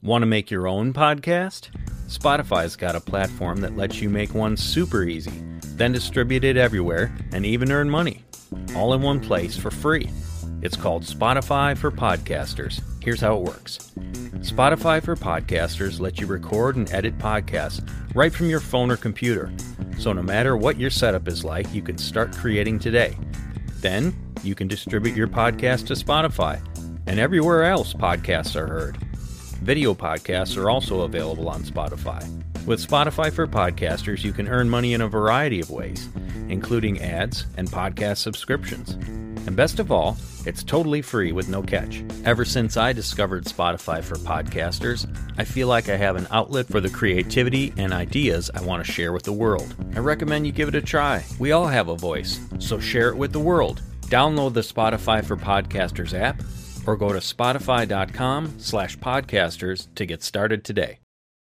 Want to make your own podcast? Spotify's got a platform that lets you make one super easy, then distribute it everywhere and even earn money, all in one place for free. It's called Spotify for Podcasters. Here's how it works. Spotify for Podcasters lets you record and edit podcasts right from your phone or computer. So no matter what your setup is like, you can start creating today. Then you can distribute your podcast to Spotify and everywhere else podcasts are heard. Video podcasts are also available on Spotify. With Spotify for Podcasters, you can earn money in a variety of ways, including ads and podcast subscriptions. And best of all, it's totally free with no catch. Ever since I discovered Spotify for Podcasters, I feel like I have an outlet for the creativity and ideas I want to share with the world. I recommend you give it a try. We all have a voice, so share it with the world. Download the Spotify for Podcasters app, or go to spotify.com/podcasters to get started today.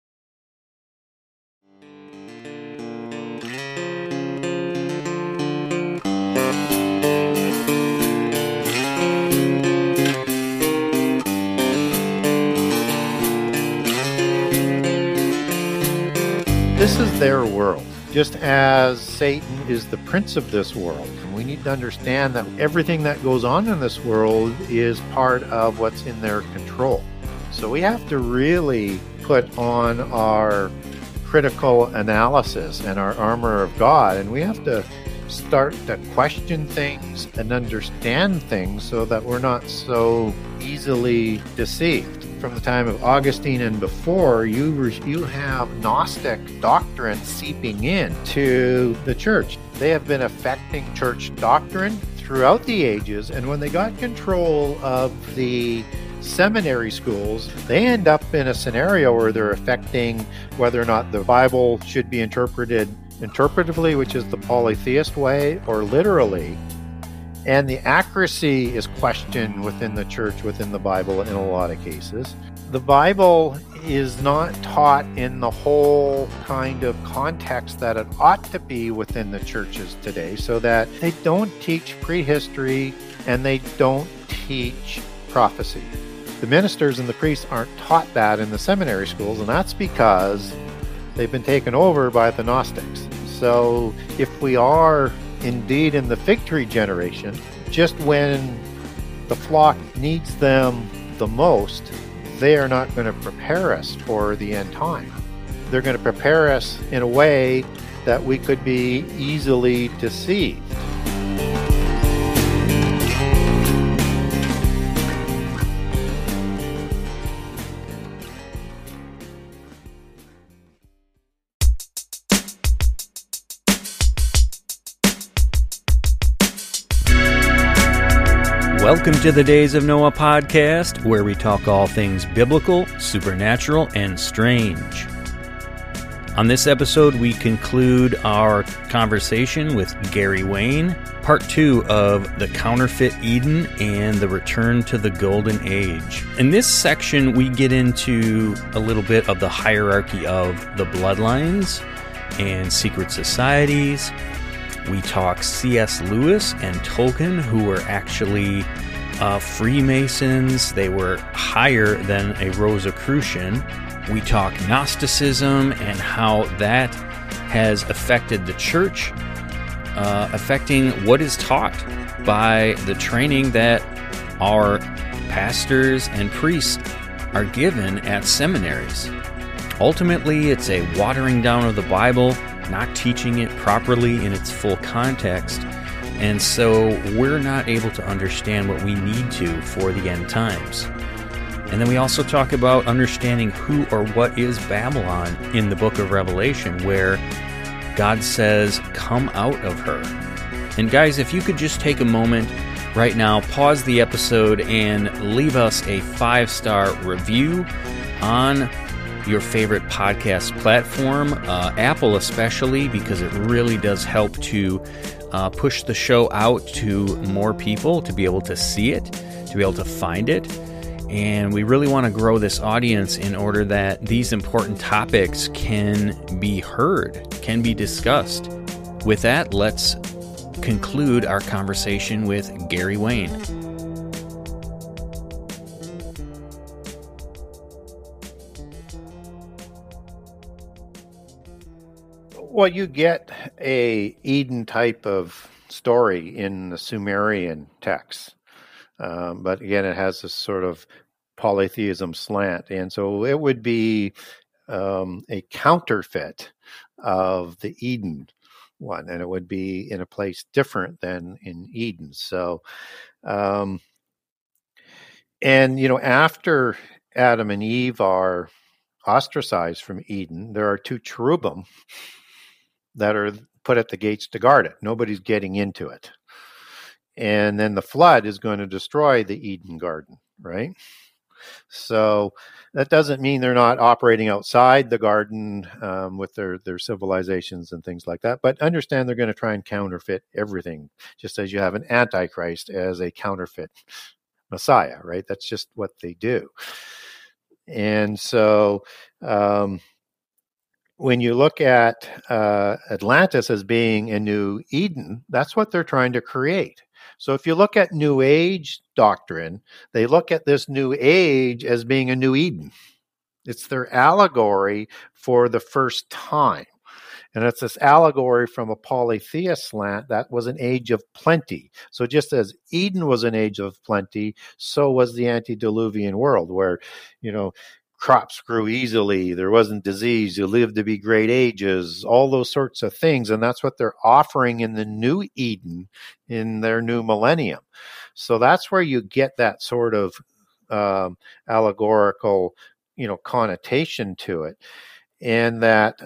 This is their world, just as Satan is the prince of this world. We need to understand that everything that goes on in this world is part of what's in their control. So we have to really put on our critical analysis and our armor of God, and we have to start to question things and understand things so that we're not so easily deceived. From the time of Augustine and before, you have Gnostic doctrine seeping into the church. They have been affecting church doctrine throughout the ages, and when they got control of the seminary schools, they end up in a scenario where they're affecting whether or not the Bible should be interpreted interpretively, which is the polytheist way, or literally. And the accuracy is questioned within the church, within the Bible in a lot of cases. The Bible is not taught in the whole kind of context that it ought to be within the churches today, so that they don't teach prehistory and they don't teach prophecy. The ministers and the priests aren't taught that in the seminary schools, and that's because they've been taken over by the Gnostics. So if we are indeed in the fig tree generation, just when the flock needs them the most, they are not going to prepare us for the end time. They're going to prepare us in a way that we could be easily deceived. Welcome to the Days of Noah podcast, where we talk all things biblical, supernatural, and strange. On this episode, we conclude our conversation with Gary Wayne, part 2 of The Counterfeit Eden and the Return to the Golden Age. In this section, we get into a little bit of the hierarchy of the bloodlines and secret societies. We talk C.S. Lewis and Tolkien, who were actually Freemasons. They were higher than a Rosicrucian. We talk Gnosticism and how that has affected the church, affecting what is taught by the training that our pastors and priests are given at seminaries. Ultimately, it's a watering down of the Bible, not teaching it properly in its full context, and so we're not able to understand what we need to for the end times. And then we also talk about understanding who or what is Babylon in the book of Revelation, where God says, "Come out of her." And guys, if you could just take a moment right now, pause the episode, and leave us a 5-star review on your favorite podcast platform, Apple especially, because it really does help to push the show out to more people, to be able to see it, to be able to find it. And we really want to grow this audience in order that these important topics can be heard, can be discussed. With that, let's conclude our conversation with Gary Wayne. Well, you get a Eden type of story in the Sumerian texts, but again, it has this sort of polytheism slant, and so it would be a counterfeit of the Eden one, and it would be in a place different than in Eden. So, and after Adam and Eve are ostracized from Eden, there are two cherubim that are put at the gates to guard it. Nobody's getting into it. And then the flood is going to destroy the Eden garden, right? So that doesn't mean they're not operating outside the garden with their civilizations and things like that. But understand they're going to try and counterfeit everything, just as you have an antichrist as a counterfeit Messiah, right? That's just what they do. And so when you look at Atlantis as being a new Eden, that's what they're trying to create. So if you look at New Age doctrine, they look at this New Age as being a new Eden. It's their allegory for the first time. And it's this allegory from a polytheist slant that was an age of plenty. So just as Eden was an age of plenty, so was the antediluvian world where, crops grew easily, there wasn't disease, you lived to be great ages, all those sorts of things. And that's what they're offering in the new Eden in their new millennium. So that's where you get that sort of allegorical, connotation to it. And that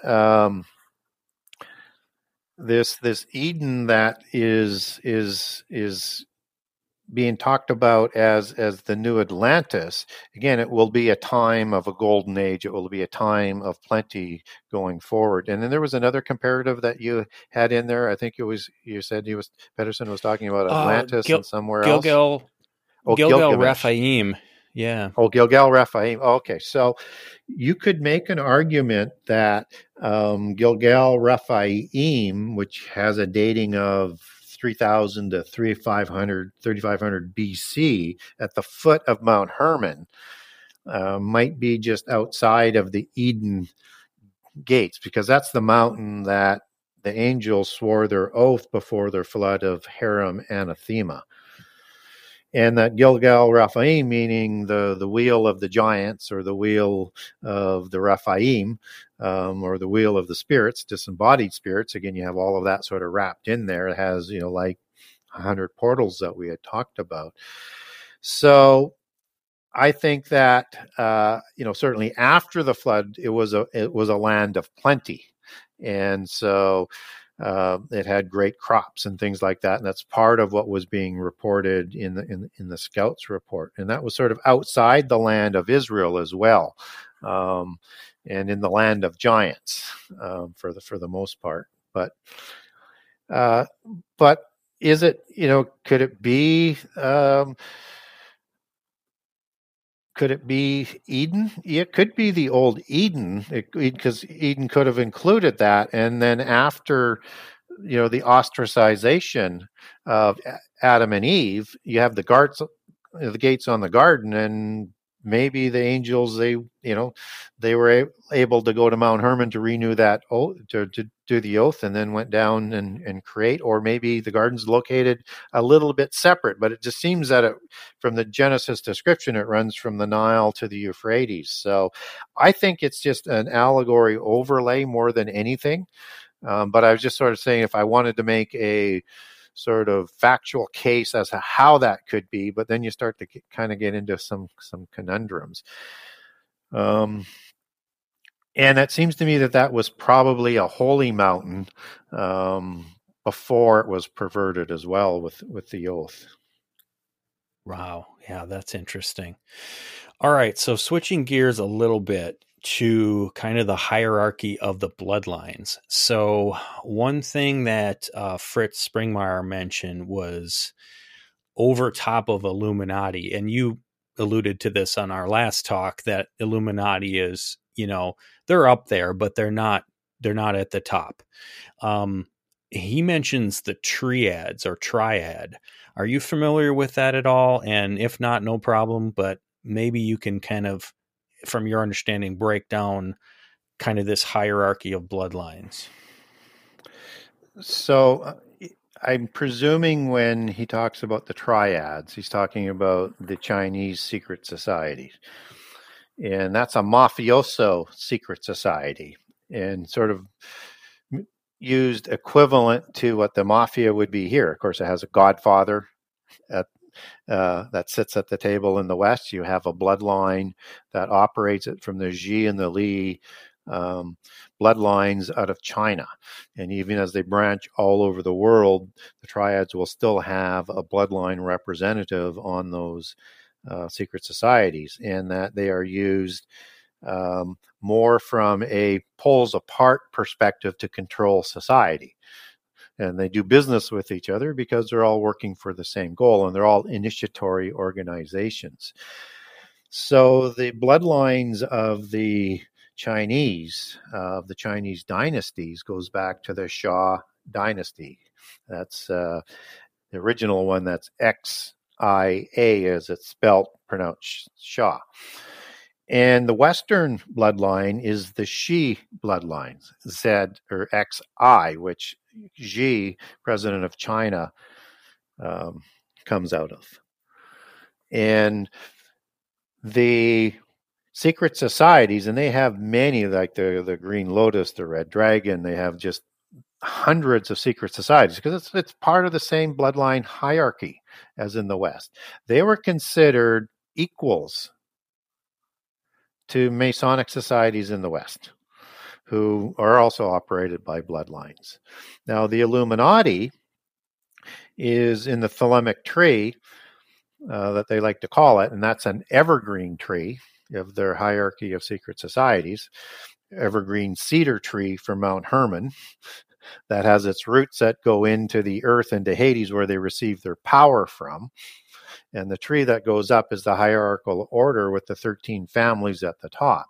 this Eden that is being talked about as the new Atlantis, again, it will be a time of a golden age. It will be a time of plenty going forward. And then there was another comparative that you had in there. I think you said Pedersen was talking about Atlantis and somewhere else. Gilgal Rephaim. Yeah. Oh, Gilgal Rephaim. Oh, okay. So you could make an argument that Gilgal Rephaim, which has a dating of 3000 to 3500 BC at the foot of Mount Hermon, might be just outside of the Eden gates, because that's the mountain that the angels swore their oath before their flood of Haram anathema. And that Gilgal Rephaim, meaning the wheel of the giants, or the wheel of the Rephaim, or the wheel of the spirits, disembodied spirits. Again, you have all of that sort of wrapped in there. It has, like 100 portals that we had talked about. So I think that, certainly after the flood, it was a land of plenty. And so it had great crops and things like that, and that's part of what was being reported in the Scouts report. And that was sort of outside the land of Israel as well, and in the land of giants for the most part. But is it? Could it be? Could it be Eden? It could be the old Eden, because Eden could have included that. And then after, the ostracization of Adam and Eve, you have the gates on the garden, and maybe the angels, they were able to go to Mount Hermon to renew that oath, to do the oath, and then went down and create. Or maybe the garden's located a little bit separate, but it just seems that from the Genesis description, it runs from the Nile to the Euphrates. So I think it's just an allegory overlay more than anything. But I was just sort of saying, if I wanted to make a sort of factual case as to how that could be, but then you start to kind of get into some conundrums. And it seems to me that was probably a holy mountain before it was perverted as well with the oath. Wow. Yeah, that's interesting. All right. So switching gears a little bit to kind of the hierarchy of the bloodlines. So one thing that Fritz Springmeier mentioned was over top of Illuminati. And you alluded to this on our last talk, that Illuminati is, they're up there, but they're not at the top. He mentions the triads or triad. Are you familiar with that at all? And if not, no problem, but maybe you can kind of, from your understanding, break down kind of this hierarchy of bloodlines. So I'm presuming when he talks about the triads, he's talking about the Chinese secret societies. And that's a mafioso secret society, and sort of used equivalent to what the mafia would be here. Of course, it has a godfather at, that sits at the table in the West. You have a bloodline that operates it from the Xi and the Li bloodlines out of China. And even as they branch all over the world, the triads will still have a bloodline representative on those secret societies, and that they are used more from a poles apart perspective to control society. And they do business with each other because they're all working for the same goal, and they're all initiatory organizations. So the bloodlines of the Chinese dynasties goes back to the Shah dynasty. That's the original one. That's XIA as it's spelled, pronounced Shah. And the Western bloodline is the Xi bloodline, Z or XI, which Xi, president of China, comes out of. And the secret societies, and they have many, like the Green Lotus, the Red Dragon, they have just hundreds of secret societies because it's part of the same bloodline hierarchy as in the West. They were considered equals to Masonic societies in the West, who are also operated by bloodlines. Now, the Illuminati is in the Thelemic tree that they like to call it, and that's an evergreen tree of their hierarchy of secret societies, evergreen cedar tree from Mount Hermon that has its roots that go into the earth, into Hades, where they receive their power from. And the tree that goes up is the hierarchical order with the 13 families at the top.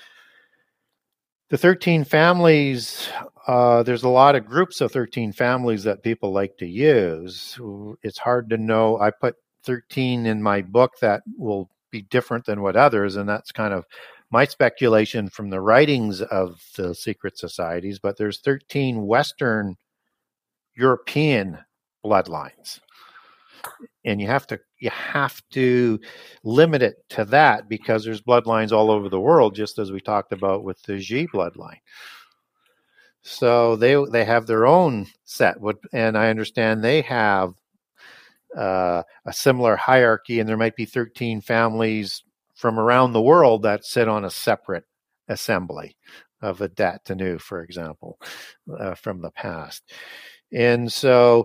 The 13 families, there's a lot of groups of 13 families that people like to use. It's hard to know. I put 13 in my book that will be different than what others, and that's kind of my speculation from the writings of the secret societies. But there's 13 Western European bloodlines. And you have to limit it to that because there's bloodlines all over the world, just as we talked about with the Xi bloodline. So they have their own set, and I understand they have a similar hierarchy, and there might be 13 families from around the world that sit on a separate assembly of a Datanu, for example, from the past. And so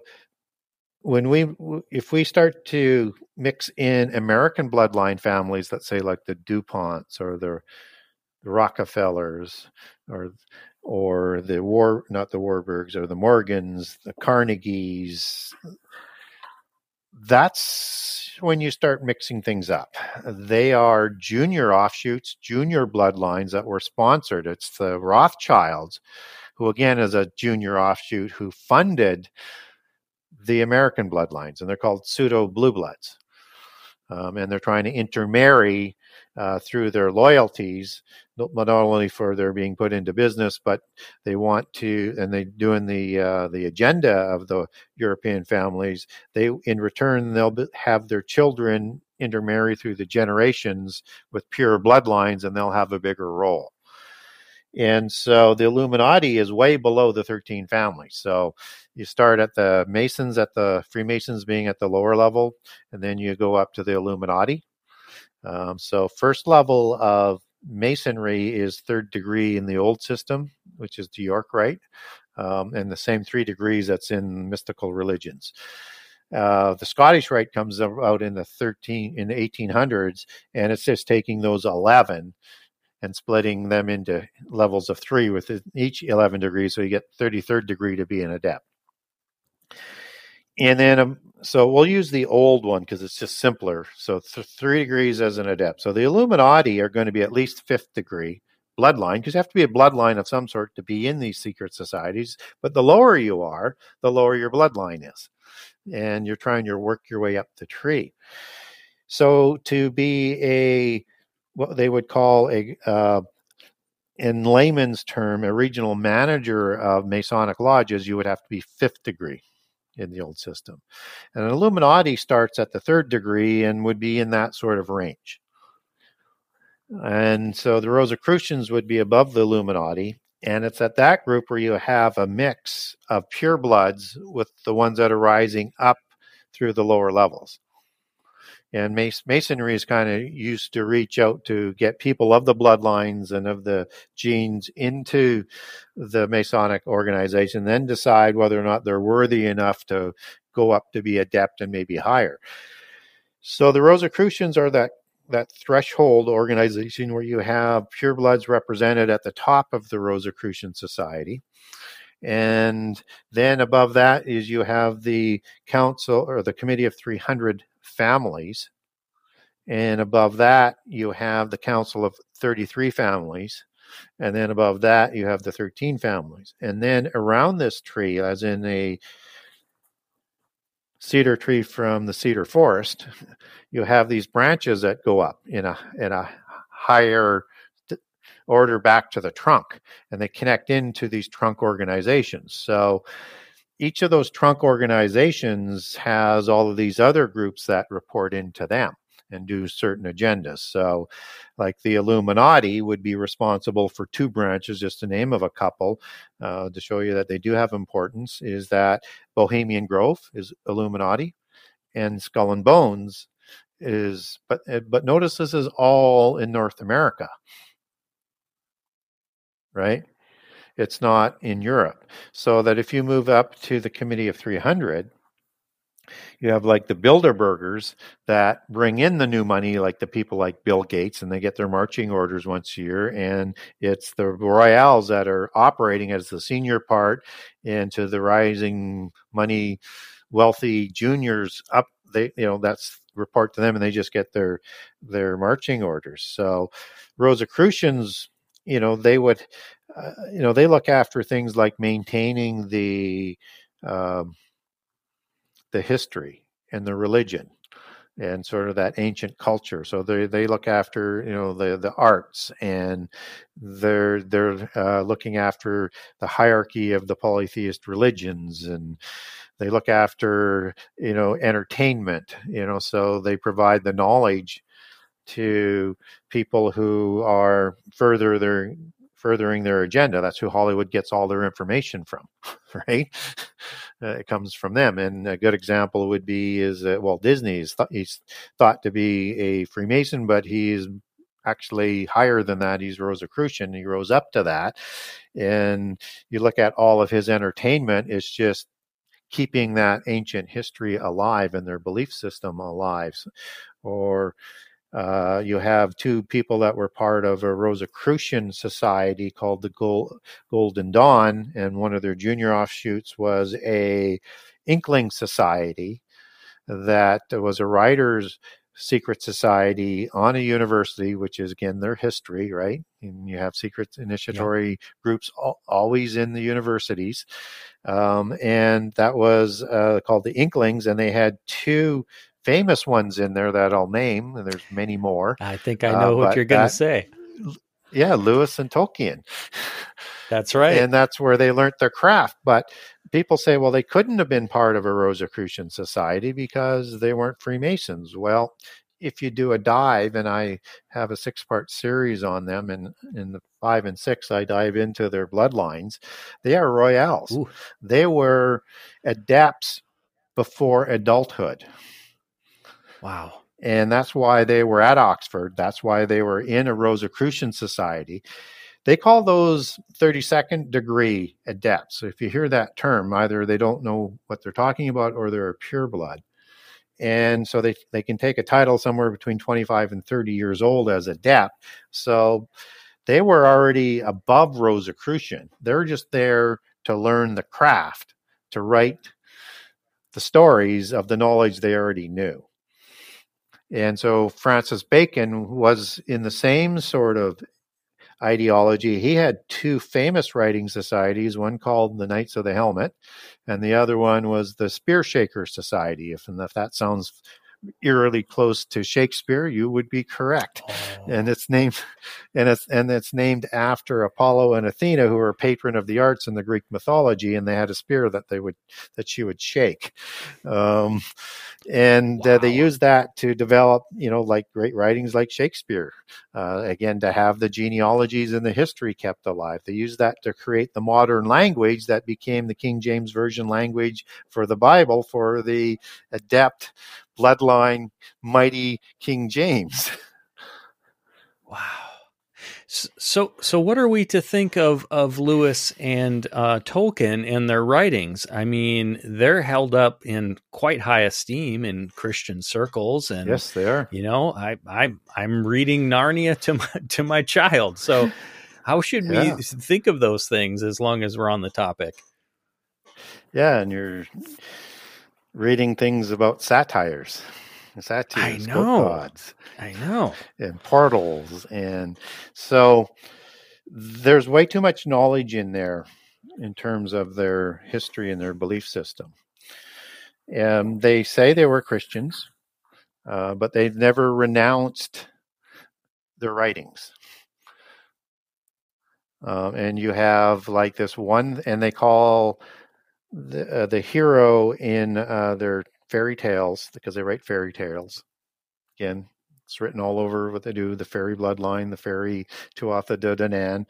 if we start to mix in American bloodline families, let's say like the DuPonts or the Rockefellers or not the Warburgs or the Morgans, the Carnegies, that's when you start mixing things up. They are junior offshoots, junior bloodlines that were sponsored. It's the Rothschilds, who again is a junior offshoot, who funded the American bloodlines, and they're called pseudo blue bloods. And they're trying to intermarry through their loyalties, not only for their being put into business, but they want to, and they doing the agenda of the European families. In return, they'll have their children intermarry through the generations with pure bloodlines, and they'll have a bigger role. And so the Illuminati is way below the 13 families. So you start at the Masons, at the Freemasons being at the lower level, and then you go up to the Illuminati. So first level of Masonry is third degree in the old system, which is the York Rite, and the same 3 degrees that's in mystical religions. The Scottish Rite comes out in the 1800s, and it's just taking those 11 and splitting them into levels of 3 with each 11 degrees. So you get 33rd degree to be an adept. And then, so we'll use the old one because it's just simpler. So 3 degrees as an adept. So the Illuminati are going to be at least 5th degree bloodline, because you have to be a bloodline of some sort to be in these secret societies. But the lower you are, the lower your bloodline is. And you're trying to work your way up the tree. So to be what they would call in layman's term, a regional manager of Masonic lodges, you would have to be 5th degree in the old system. And an Illuminati starts at the 3rd degree and would be in that sort of range. And so the Rosicrucians would be above the Illuminati. And it's at that group where you have a mix of purebloods with the ones that are rising up through the lower levels. And Masonry is kind of used to reach out to get people of the bloodlines and of the genes into the Masonic organization, then decide whether or not they're worthy enough to go up to be adept and maybe higher. So the Rosicrucians are that threshold organization where you have purebloods represented at the top of the Rosicrucian Society. And then above that is you have the council or the Committee of 300 families. And above that, you have the Council of 33 families. And then above that, you have the 13 families. And then around this tree, as in a cedar tree from the cedar forest, you have these branches that go up in a higher order back to the trunk, and they connect into these trunk organizations. So each of those trunk organizations has all of these other groups that report into them and do certain agendas. So like the Illuminati would be responsible for 2 branches, just to name of a couple, to show you that they do have importance, is that Bohemian Grove is Illuminati, and Skull and Bones is, but notice this is all in North America, right? It's not in Europe. So that if you move up to the Committee of 300, you have like the Bilderbergers that bring in the new money, like the people like Bill Gates, and they get their marching orders once a year. And it's the Royals that are operating as the senior part into the rising money, wealthy juniors up. That's report to them, and they just get their marching orders. So Rosicrucians, they would, they look after things like maintaining the history and the religion and sort of that ancient culture. So they look after, the arts, and they're looking after the hierarchy of the polytheist religions, and they look after, entertainment, so they provide the knowledge to people who are furthering their agenda. That's who Hollywood gets all their information from, right? It comes from them. And a good example would be Walt Disney. He's thought to be a Freemason, but he's actually higher than that. He's Rosicrucian. He rose up to that. And you look at all of his entertainment, it's just keeping that ancient history alive and their belief system alive. Or you have 2 people that were part of a Rosicrucian society called the Golden Dawn, and one of their junior offshoots was a Inkling Society that was a writer's secret society on a university, which is, again, their history, right? And you have secret initiatory groups always in the universities. And that was called the Inklings, and they had 2 famous ones in there that I'll name, and there's many more. I think I know what you're going to say. Yeah, Lewis and Tolkien. That's right. And that's where they learned their craft. But people say, well, they couldn't have been part of a Rosicrucian society because they weren't Freemasons. Well, if you do a dive, and I have a 6-part series on them, and in the 5 and 6, I dive into their bloodlines. They are Royals. Ooh. They were adepts before adulthood. Wow. And that's why they were at Oxford. That's why they were in a Rosicrucian society. They call those 32nd degree adepts. So if you hear that term, either they don't know what they're talking about or they're a pureblood. And so they can take a title somewhere between 25 and 30 years old as adept. So they were already above Rosicrucian. They're just there to learn the craft, to write the stories of the knowledge they already knew. And so Francis Bacon was in the same sort of ideology. He had 2 famous writing societies, one called the Knights of the Helmet, and the other one was the Spear Shaker Society, if that sounds eerily close to Shakespeare, you would be correct. Oh. And it's named after Apollo and Athena, who were patron of the arts in the Greek mythology, and they had a spear that she would shake. They use that to develop, like great writings like Shakespeare. Again, to have the genealogies and the history kept alive. They use that to create the modern language that became the King James Version language for the Bible, for the adept bloodline mighty King James. Wow. So what are we to think of Lewis and Tolkien and their writings? I mean, they're held up in quite high esteem in Christian circles, and yes, they are. I'm reading Narnia to my child. So how should we think of those things as long as we're on the topic? Yeah, and you're reading things about satires. I know. Gods. I know. And portals. And so there's way too much knowledge in there in terms of their history and their belief system. And they say they were Christians, but they've never renounced their writings. And you have like this one, and they call the hero in their fairy tales, because they write fairy tales. Again, it's written all over what they do, the fairy bloodline, the fairy Tuatha De Danann.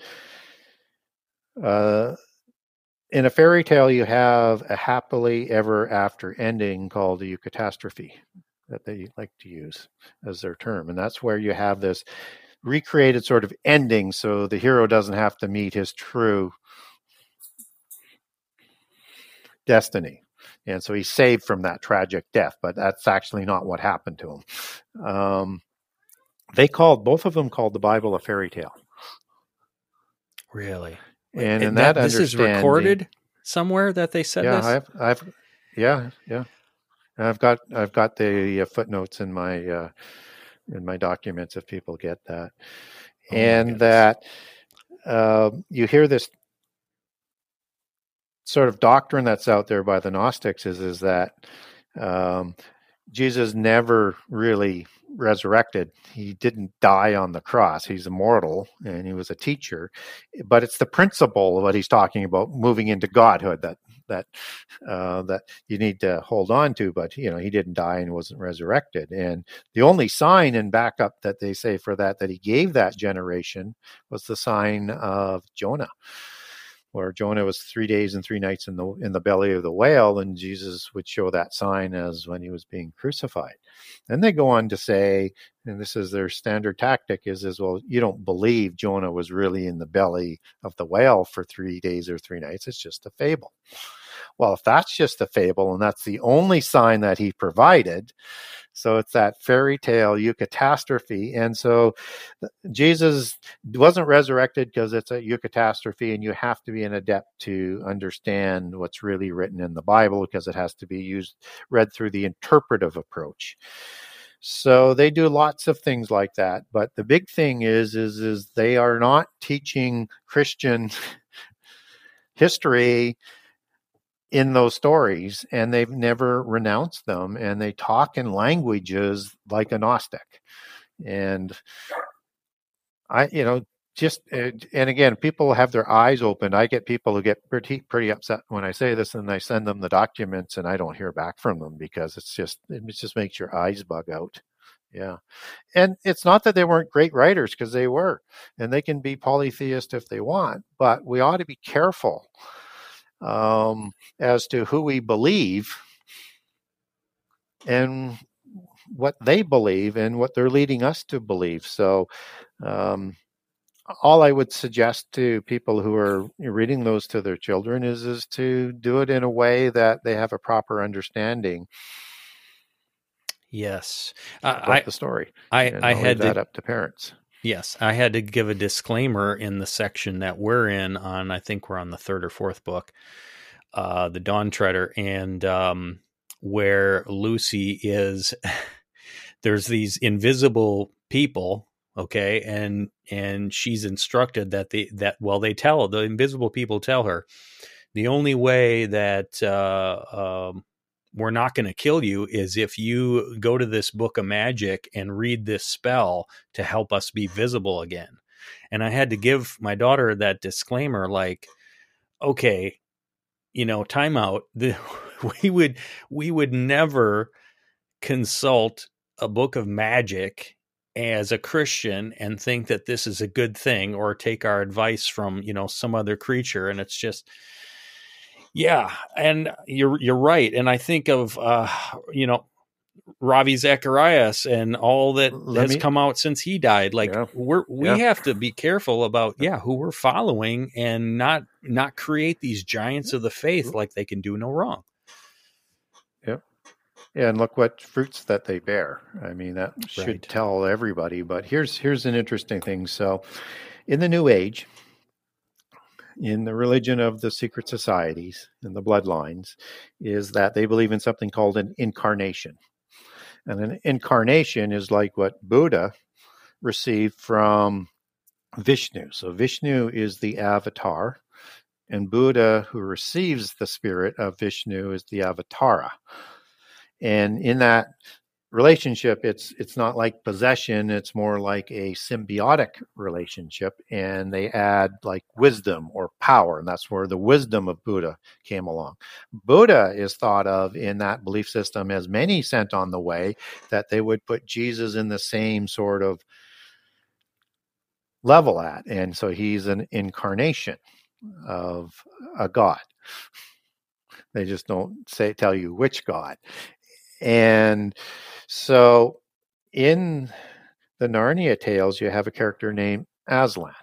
In a fairy tale, you have a happily ever after ending called a eucatastrophe that they like to use as their term. And that's where you have this recreated sort of ending, so the hero doesn't have to meet his true destiny. And so he's saved from that tragic death, but that's actually not what happened to him. Both of them called the Bible a fairy tale. Really? And in that this is recorded somewhere that they said this? I've got the footnotes in my documents if people get that. And that you hear this sort of doctrine that's out there by the Gnostics is that Jesus never really resurrected. He didn't die on the cross. He's immortal and he was a teacher, but it's the principle of what he's talking about, moving into godhood, that you need to hold on to. But he didn't die and wasn't resurrected. And the only sign and backup that they say for that he gave that generation was the sign of Jonah, where Jonah was 3 days and 3 nights in the belly of the whale, and Jesus would show that sign as when he was being crucified. Then they go on to say, and this is their standard tactic, is well, you don't believe Jonah was really in the belly of the whale for 3 days or 3 nights. It's just a fable. Well, if that's just a fable and that's the only sign that he provided, so it's that fairy tale eucatastrophe. And so Jesus wasn't resurrected because it's a eucatastrophe, and you have to be an adept to understand what's really written in the Bible, because it has to be read through the interpretive approach. So they do lots of things like that. But the big thing is they are not teaching Christian history in those stories, and they've never renounced them, and they talk in languages like a Gnostic. And and again, people have their eyes open. I get people who get pretty upset when I say this, and I send them the documents and I don't hear back from them, because it just makes your eyes bug out. Yeah. And it's not that they weren't great writers, because they were, and they can be polytheist if they want, but we ought to be careful as to who we believe and what they believe and what they're leading us to believe. So all I would suggest to people who are reading those to their children is to do it in a way that they have a proper understanding. Yes. About the story. I had that up to parents. Yes, I had to give a disclaimer in the section that we're in on, I think we're on the third or fourth book, The Dawn Treader, and where Lucy is, there's these invisible people, okay, and she's instructed that the invisible people tell her the only way that we're not going to kill you is if you go to this book of magic and read this spell to help us be visible again. And I had to give my daughter that disclaimer, like, okay, time out. We would never consult a book of magic as a Christian and think that this is a good thing, or take our advice from, some other creature. And it's just, yeah. And you're right. And I think of, Ravi Zacharias and all that has come out since he died. Like we have to be careful about, who we're following, and not create these giants of the faith like they can do no wrong. Yep. Yeah, and look what fruits that they bear. I mean, that should tell everybody. But here's an interesting thing. So, in the New Age, in the religion of the secret societies and the bloodlines, is that they believe in something called an incarnation. And an incarnation is like what Buddha received from Vishnu. So Vishnu is the avatar, and Buddha, who receives the spirit of Vishnu, is the avatara. And in that relationship, it's not like possession, it's more like a symbiotic relationship, and they add like wisdom or power, and that's where the wisdom of Buddha came along. Buddha is thought of in that belief system as many sent on the way, that they would put Jesus in the same sort of level at, and so he's an incarnation of a god. They just don't tell you which god. And so in the Narnia tales, you have a character named Aslan.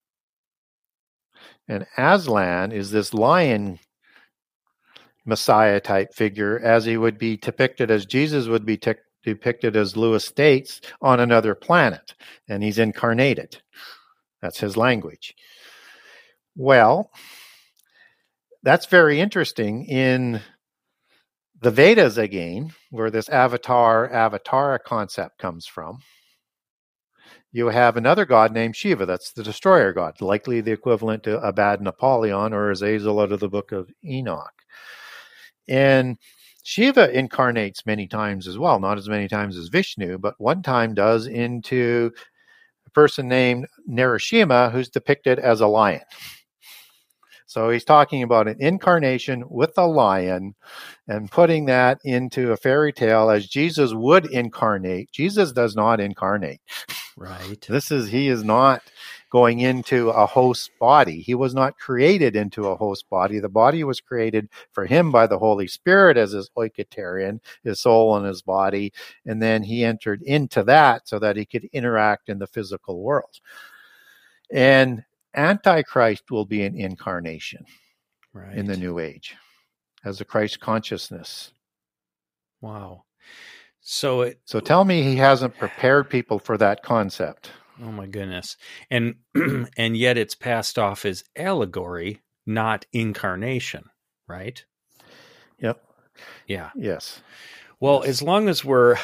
And Aslan is this lion messiah type figure, as he would be depicted, as Jesus would be depicted as Lewis states, on another planet. And he's incarnated. That's his language. Well, that's very interesting. In the Vedas, again, where this avatara concept comes from, you have another god named Shiva. That's the destroyer god, likely the equivalent to Abad Napoleon or Azazel out of the book of Enoch. And Shiva incarnates many times as well, not as many times as Vishnu, but one time does into a person named Narasimha, who's depicted as a lion. So he's talking about an incarnation with a lion and putting that into a fairy tale as Jesus would incarnate. Jesus does not incarnate. Right. He is not going into a host body. He was not created into a host body. The body was created for him by the Holy Spirit as his oiketerion, his soul and his body. And then he entered into that so that he could interact in the physical world. And Antichrist will be an incarnation in the New Age as a Christ consciousness. Wow. So tell me he hasn't prepared people for that concept. Oh my goodness. And and yet it's passed off as allegory, not incarnation, right? Yep. Yeah. Yes. Well, as long as we're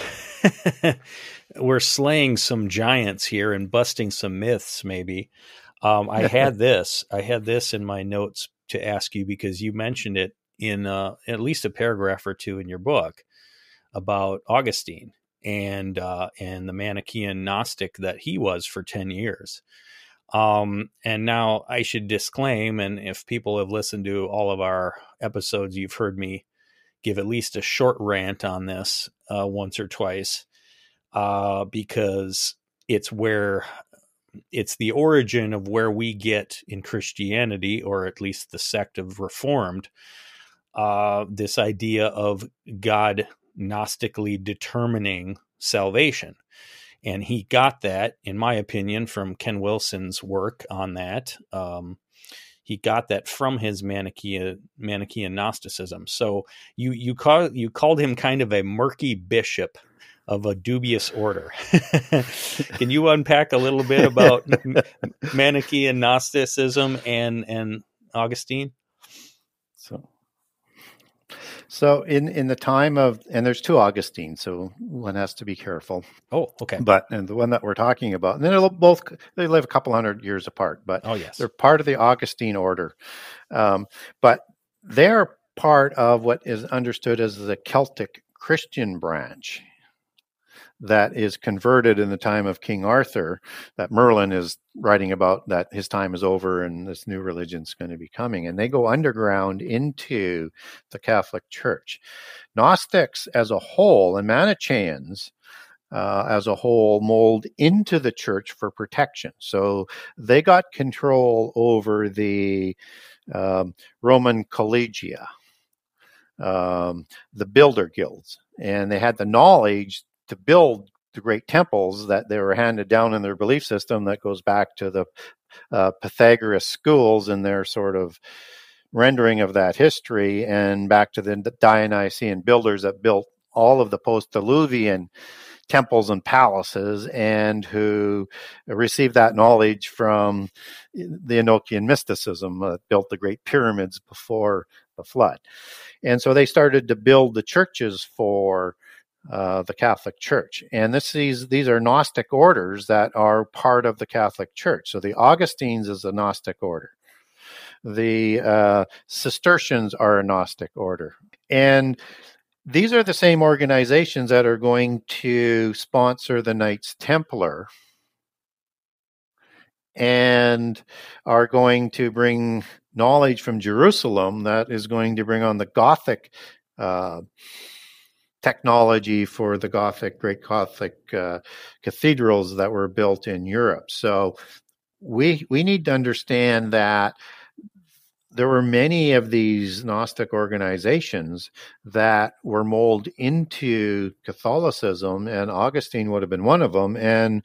slaying some giants here and busting some myths, maybe. I had this in my notes to ask you, because you mentioned it in at least a paragraph or two in your book about Augustine and the Manichaean Gnostic that he was for 10 years. And now I should disclaim, and if people have listened to all of our episodes, you've heard me give at least a short rant on this once or twice, because it's the origin of where we get in Christianity, or at least the sect of Reformed, this idea of God Gnostically determining salvation. And he got that, in my opinion, from Ken Wilson's work on that. He got that from his Manichaean Gnosticism. So you called him kind of a murky bishop of a dubious order. Can you unpack a little bit about Manichaean Gnosticism and Augustine? So in the time of, and there's two Augustines, so one has to be careful. Oh, okay. And the one that we're talking about, and they live a couple hundred years apart, but oh yes, they're part of the Augustine order. But they're part of what is understood as the Celtic Christian branch that is converted in the time of King Arthur, that Merlin is writing about, that his time is over and this new religion's going to be coming. And they go underground into the Catholic Church. Gnostics as a whole and Manichaeans as a whole mold into the church for protection. So they got control over the Roman collegia, the builder guilds, and they had the knowledge to build the great temples that they were handed down in their belief system that goes back to the Pythagoras schools and their sort of rendering of that history, and back to the Dionysian builders that built all of the post-Diluvian temples and palaces, and who received that knowledge from the Enochian mysticism that built the great pyramids before the flood. And so they started to build the churches for the Catholic Church. And these are Gnostic orders that are part of the Catholic Church. So the Augustines is a Gnostic order. The Cistercians are a Gnostic order. And these are the same organizations that are going to sponsor the Knights Templar and are going to bring knowledge from Jerusalem that is going to bring on the Gothic technology for the great Gothic cathedrals that were built in Europe. So we need to understand that there were many of these Gnostic organizations that were molded into Catholicism, and Augustine would have been one of them. And,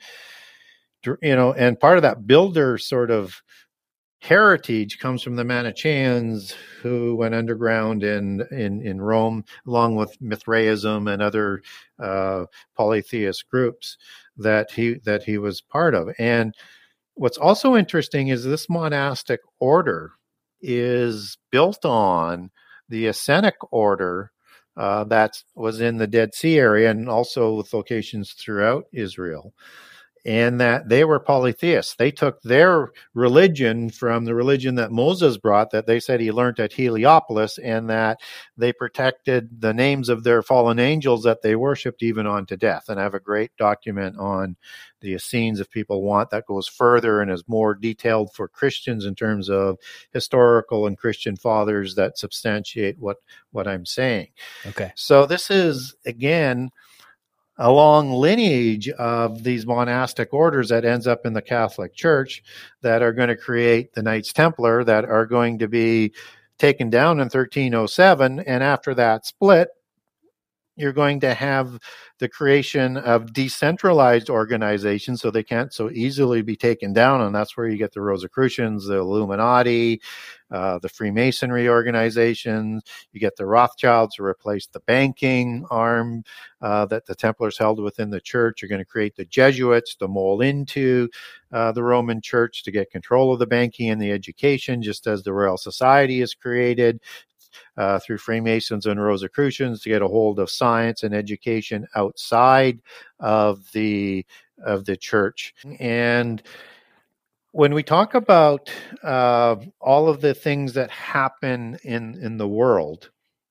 and part of that builder sort of heritage comes from the Manichaeans, who went underground in Rome, along with Mithraism and other polytheist groups that he was part of. And what's also interesting is this monastic order is built on the Essenic order that was in the Dead Sea area and also with locations throughout Israel, and that they were polytheists. They took their religion from the religion that Moses brought, that they said he learned at Heliopolis, and that they protected the names of their fallen angels that they worshipped even unto death. And I have a great document on the Essenes, if people want, that goes further and is more detailed for Christians in terms of historical and Christian fathers that substantiate what I'm saying. Okay. So this is, again, a long lineage of these monastic orders that ends up in the Catholic Church that are going to create the Knights Templar that are going to be taken down in 1307. And after that split, you're going to have the creation of decentralized organizations, so they can't so easily be taken down. And that's where you get the Rosicrucians, the Illuminati, the Freemasonry organizations. You get the Rothschilds to replace the banking arm that the Templars held within the church. You're going to create the Jesuits to mold into the Roman Church to get control of the banking and the education, just as the Royal Society is created through Freemasons and Rosicrucians to get a hold of science and education outside of the church. And when we talk about all of the things that happen in the world,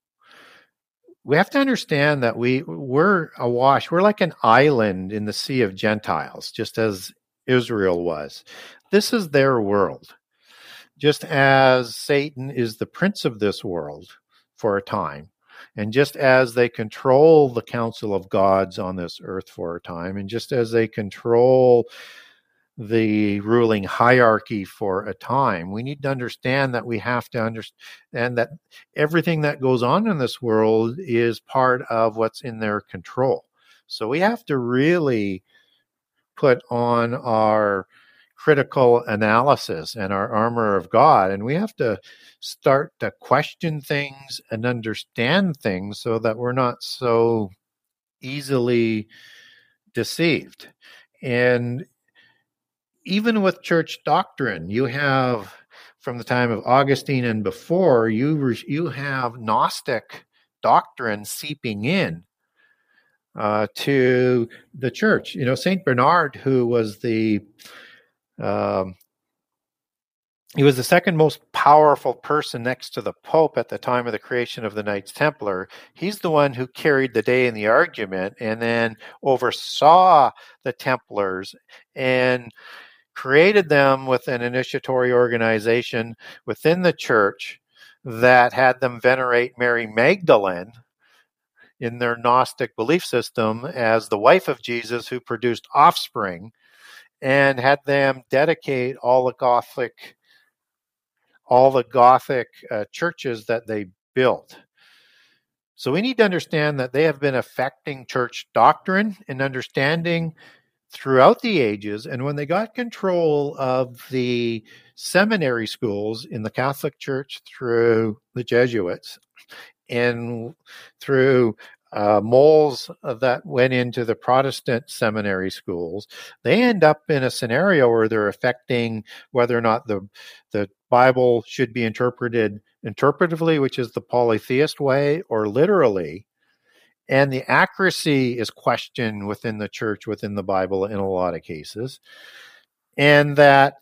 we have to understand that we're awash. We're like an island in the sea of Gentiles, just as Israel was. This is their world. Just as Satan is the prince of this world for a time, and just as they control the council of gods on this earth for a time, and just as they control the ruling hierarchy for a time, we need to understand that we have to understand that everything that goes on in this world is part of what's in their control. So we have to really put on our critical analysis and our armor of God, and we have to start to question things and understand things so that we're not so easily deceived. And even with church doctrine, you have, from the time of Augustine and before, you have Gnostic doctrine seeping in to the church. St. Bernard, who was the He was the second most powerful person next to the Pope at the time of the creation of the Knights Templar. He's the one who carried the day in the argument and then oversaw the Templars and created them with an initiatory organization within the church that had them venerate Mary Magdalene in their Gnostic belief system as the wife of Jesus who produced offspring, and had them dedicate all the Gothic churches that they built. So we need to understand that they have been affecting church doctrine and understanding throughout the ages. And when they got control of the seminary schools in the Catholic Church through the Jesuits and through moles that went into the Protestant seminary schools, they end up in a scenario where they're affecting whether or not the Bible should be interpreted interpretively, which is the polytheist way, or literally. And the accuracy is questioned within the church, within the Bible in a lot of cases. And that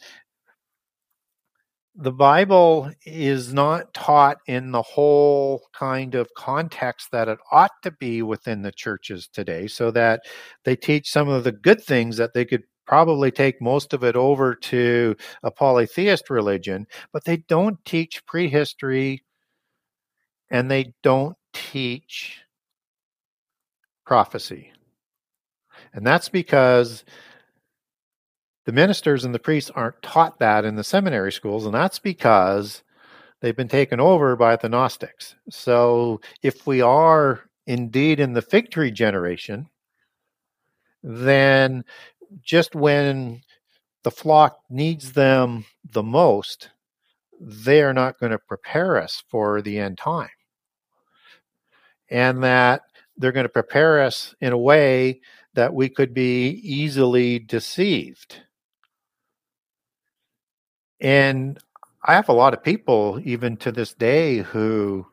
the Bible is not taught in the whole kind of context that it ought to be within the churches today, so that they teach some of the good things that they could probably take most of it over to a polytheist religion, but they don't teach prehistory and they don't teach prophecy. And that's because the ministers and the priests aren't taught that in the seminary schools, and that's because they've been taken over by the Gnostics. So if we are indeed in the fig tree generation, then just when the flock needs them the most, they are not going to prepare us for the end time. And that they're going to prepare us in a way that we could be easily deceived. And I have a lot of people, even to this day, who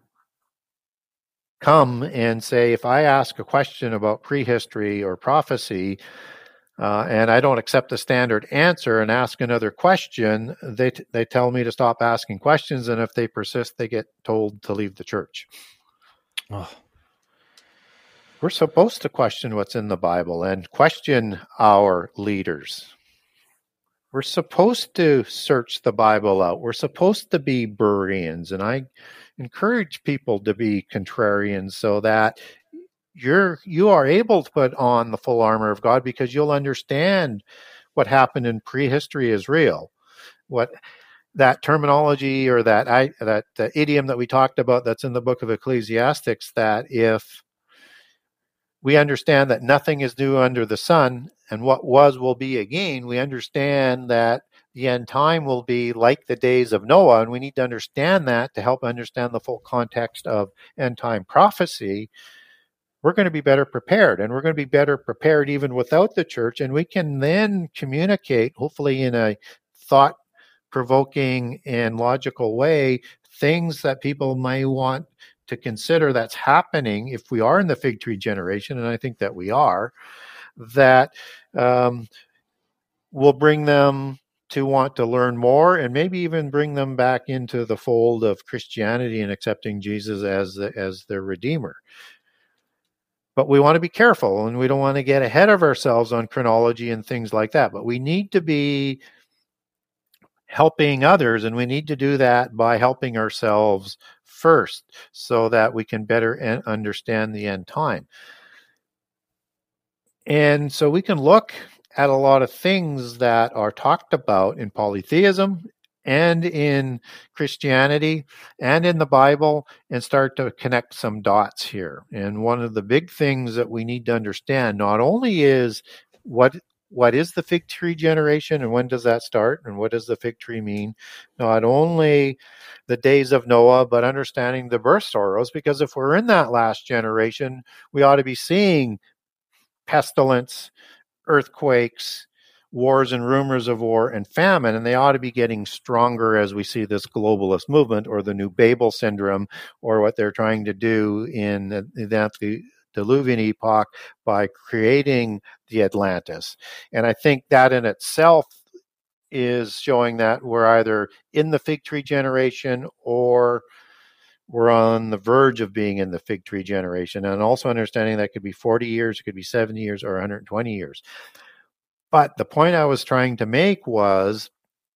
come and say, if I ask a question about prehistory or prophecy, and I don't accept the standard answer and ask another question, they tell me to stop asking questions. And if they persist, they get told to leave the church. Oh. We're supposed to question what's in the Bible and question our leaders. We're supposed to search the Bible out. We're supposed to be Bereans, and I encourage people to be contrarians so that you are able to put on the full armor of God, because you'll understand what happened in prehistory is real. What that terminology or that idiom that we talked about that's in the book of Ecclesiastics, that if we understand that nothing is new under the sun, and what was will be again, we understand that the end time will be like the days of Noah, and we need to understand that to help understand the full context of end time prophecy. We're going to be better prepared, and we're going to be better prepared even without the church, and we can then communicate, hopefully in a thought-provoking and logical way, things that people may want to consider that's happening if we are in the fig tree generation, and I think that we are, that will bring them to want to learn more, and maybe even bring them back into the fold of Christianity and accepting Jesus as their Redeemer. But we want to be careful, and we don't want to get ahead of ourselves on chronology and things like that. But we need to be helping others, and we need to do that by helping ourselves first, so that we can better understand the end time. And so we can look at a lot of things that are talked about in polytheism and in Christianity and in the Bible and start to connect some dots here. And one of the big things that we need to understand not only is what is the fig tree generation and when does that start and what does the fig tree mean? Not only the days of Noah, but understanding the birth sorrows, because if we're in that last generation, we ought to be seeing pestilence, earthquakes, wars and rumors of war, and famine, and they ought to be getting stronger as we see this globalist movement or the new Babel syndrome, or what they're trying to do in the Diluvian epoch by creating the Atlantis. And I think that in itself is showing that we're either in the fig tree generation or we're on the verge of being in the fig tree generation. And also understanding that could be 40 years, it could be 70 years, or 120 years. But the point I was trying to make was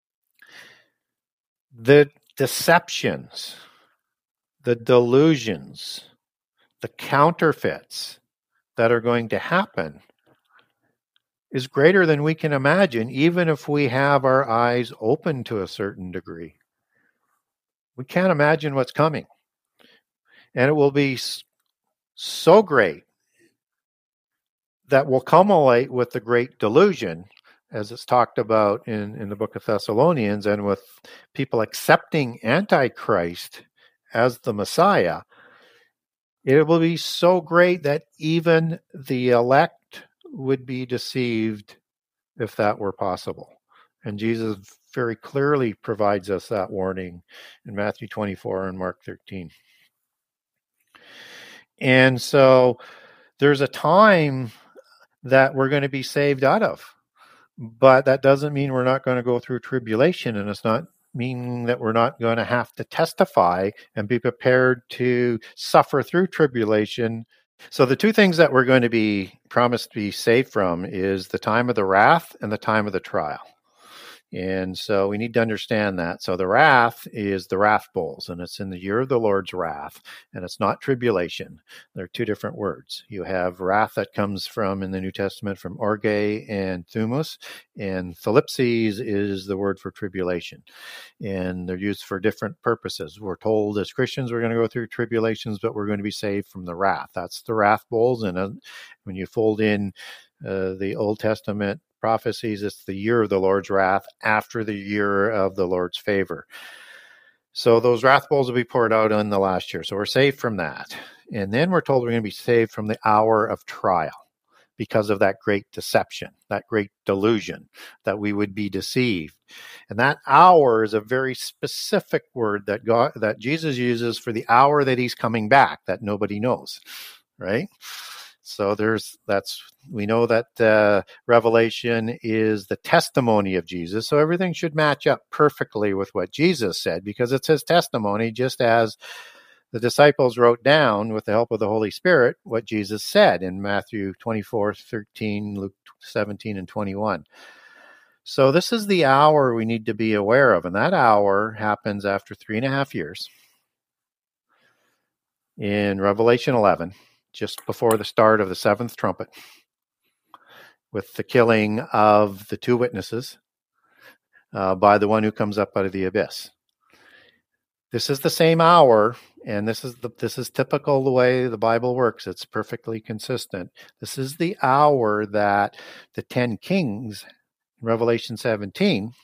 the deceptions, the delusions, the counterfeits that are going to happen is greater than we can imagine, even if we have our eyes open to a certain degree. We can't imagine what's coming. And it will be so great that will culminate with the great delusion, as it's talked about in the book of Thessalonians, and with people accepting Antichrist as the Messiah. It will be so great that even the elect would be deceived if that were possible. And Jesus very clearly provides us that warning in Matthew 24 and Mark 13. And so there's a time that we're going to be saved out of, but that doesn't mean we're not going to go through tribulation, and it's not meaning that we're not going to have to testify and be prepared to suffer through tribulation. So the two things that we're going to be promised to be saved from is the time of the wrath and the time of the trial. And so we need to understand that. So the wrath is the wrath bowls, and it's in the year of the Lord's wrath, and it's not tribulation. They're two different words. You have wrath that comes from, in the New Testament, from orge and thumos, and thlipses is the word for tribulation. And they're used for different purposes. We're told as Christians we're going to go through tribulations, but we're going to be saved from the wrath. That's the wrath bowls. And when you fold in the Old Testament prophecies, it's the year of the Lord's wrath after the year of the Lord's favor. So those wrath bowls will be poured out in the last year. So we're saved from that. And then we're told we're going to be saved from the hour of trial because of that great deception, that great delusion, that we would be deceived. And that hour is a very specific word that Jesus uses for the hour that he's coming back, that nobody knows, right? So we know that Revelation is the testimony of Jesus. So everything should match up perfectly with what Jesus said, because it's his testimony, just as the disciples wrote down with the help of the Holy Spirit what Jesus said in Matthew 24:13, Luke 17 and 21. So this is the hour we need to be aware of. And that hour happens after 3.5 years in Revelation 11. Just before the start of the seventh trumpet, with the killing of the two witnesses by the one who comes up out of the abyss. This is the same hour, and this is typical the way the Bible works. It's perfectly consistent. This is the hour that the 10 kings in Revelation 17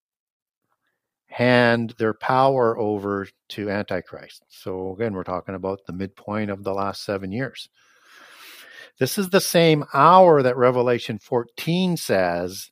hand their power over to Antichrist. So again, we're talking about the midpoint of the last 7 years. This is the same hour that Revelation 14 says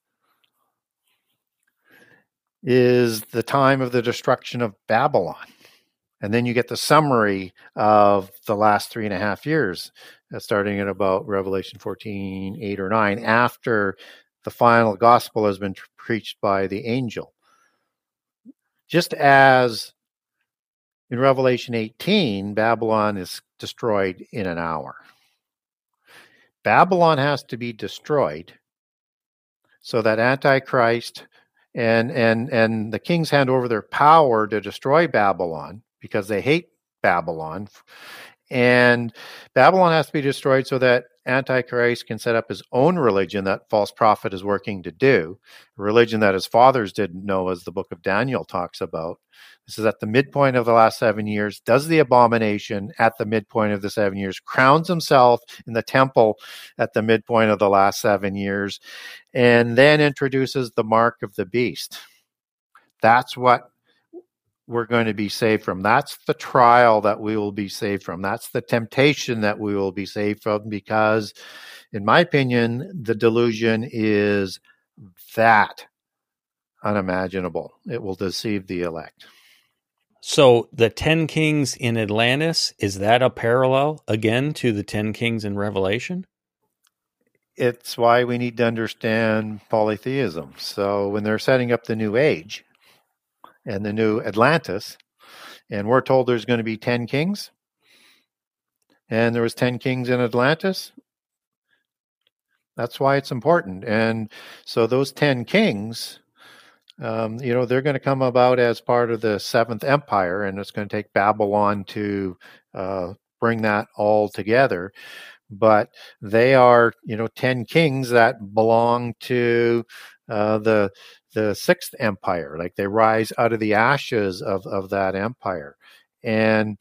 is the time of the destruction of Babylon. And then you get the summary of the last 3.5 years, starting at about Revelation 14, 8 or 9, after the final gospel has been preached by the angel. Just as in Revelation 18, Babylon is destroyed in an hour. Babylon has to be destroyed so that Antichrist and the kings hand over their power to destroy Babylon because they hate Babylon. And Babylon has to be destroyed so that Antichrist can set up his own religion that false prophet is working to do, a religion that his fathers didn't know, as the book of Daniel talks about. This is at the midpoint of the last 7 years, does the abomination at the midpoint of the 7 years, crowns himself in the temple at the midpoint of the last 7 years, and then introduces the mark of the beast. That's what we're going to be saved from. That's the trial that we will be saved from. That's the temptation that we will be saved from, because, in my opinion, the delusion is that unimaginable. It will deceive the elect. So the 10 kings in Atlantis, is that a parallel, again, to the 10 kings in Revelation? it's why we need to understand polytheism. So when they're setting up the new age and the new Atlantis, and we're told there's going to be 10 kings, and there was 10 kings in Atlantis, that's why it's important. And so those 10 kings, they're going to come about as part of the Seventh Empire, and it's going to take Babylon to bring that all together. But they are, 10 kings that belong to the Sixth Empire. Like they rise out of the ashes of that empire. And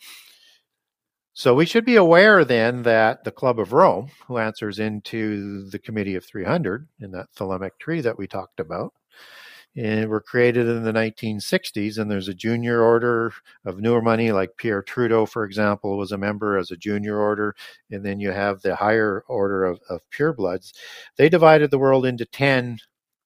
so we should be aware then that the Club of Rome, who answers into the Committee of 300 in that Thelemic tree that we talked about, and were created in the 1960s, and there's a junior order of newer money, like Pierre Trudeau, for example, was a member as a junior order, and then you have the higher order of purebloods. They divided the world into 10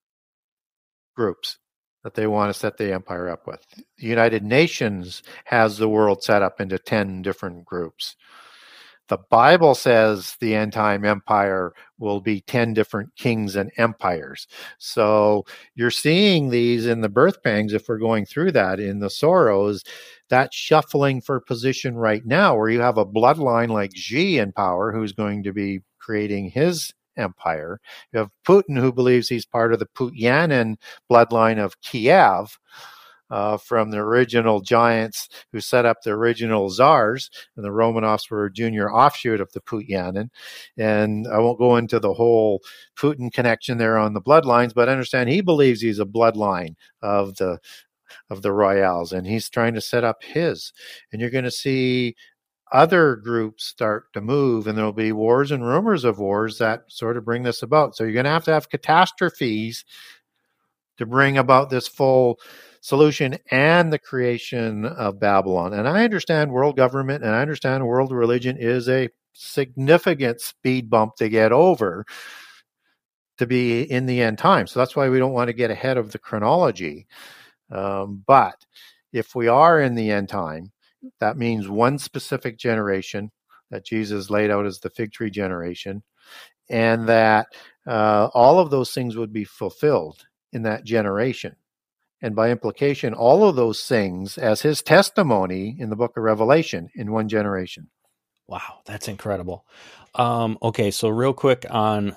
groups that they want to set the empire up with. The United Nations has the world set up into 10 different groups. The Bible says the end time empire will be 10 different kings and empires. So you're seeing these in the birth pangs, if we're going through that, in the sorrows, that shuffling for position right now, where you have a bloodline like Xi in power, who's going to be creating his empire. You have Putin, who believes he's part of the Putyanin bloodline of Kiev, from the original giants who set up the original czars, and the Romanovs were a junior offshoot of the Putyanin. And I won't go into the whole Putin connection there on the bloodlines, but understand he believes he's a bloodline of the royals, and he's trying to set up his. And you're going to see other groups start to move, and there'll be wars and rumors of wars that sort of bring this about. So you're going to have catastrophes to bring about this full solution and the creation of Babylon. And I understand world government and I understand world religion is a significant speed bump to get over to be in the end time. So that's why we don't want to get ahead of the chronology. But if we are in the end time, that means one specific generation that Jesus laid out as the fig tree generation, and that all of those things would be fulfilled in that generation. And by implication, all of those things as his testimony in the book of Revelation in one generation. Wow, that's incredible. Okay, so real quick on